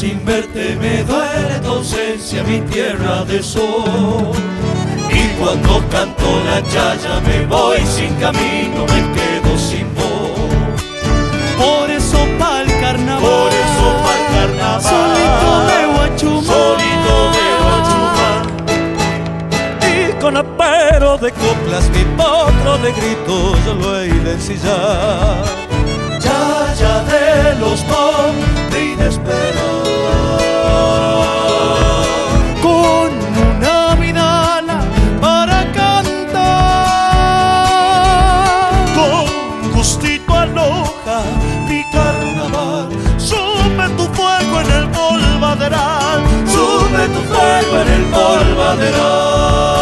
sin verte me duele tu ausencia, mi tierra de sol. Y cuando canto la chaya me voy sin camino, me quedo sin voz. Por eso pa'l carnaval, solito me voy a chumar, solito me voy a chumar. y con apero de coplas mi potro de gritos yo lo he de ensillar. Chaya de los montes y de esperar. Con una vidala para cantar, Con gustito aloja mi carnaval. Sube tu fuego en el polvaderal, sube tu fuego en el polvaderal.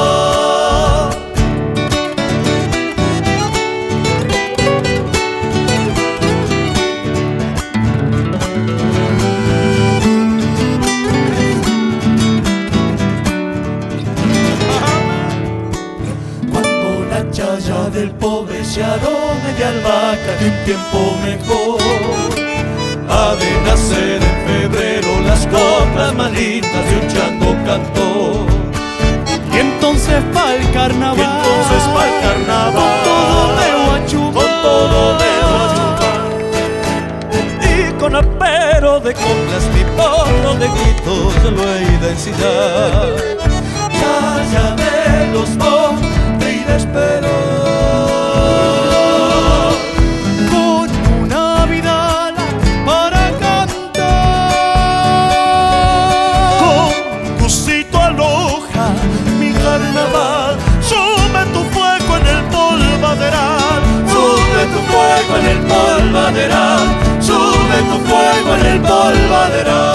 Cuando la chaya del pobre se arome de albahaca de un tiempo mejor, ha de nacer en febrero las coplas más lindas de un chango cantor. y entonces pa'l carnaval, Y entonces pa'l carnaval, con todo me voy a chumar, con todo me voy a chumar. y con apero de coplas mi potro de gritos yo lo he de ensillar. Chaya de los montes y de esperar. Con una vidala para cantar, Con gustito aloja mi carnaval. Sube tu fuego en el polvaderal, sube tu fuego en el polvaderal, sube tu fuego en el polvaderal.